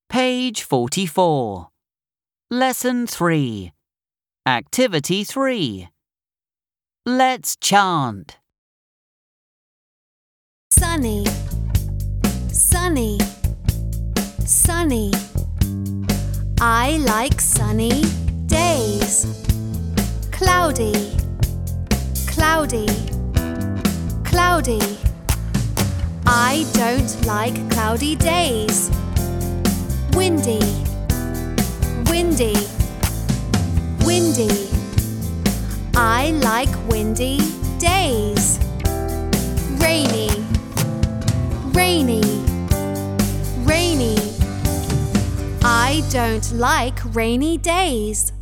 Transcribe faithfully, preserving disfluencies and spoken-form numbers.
Page forty-four. Lesson three. Activity three. Let's chant. Sunny, sunny, sunny. I like sunny days. Cloudy, cloudy, cloudy. I don't like cloudy days. Windy, windy, windy. I like windy days. Rainy, rainy, rainy. I don't like rainy days.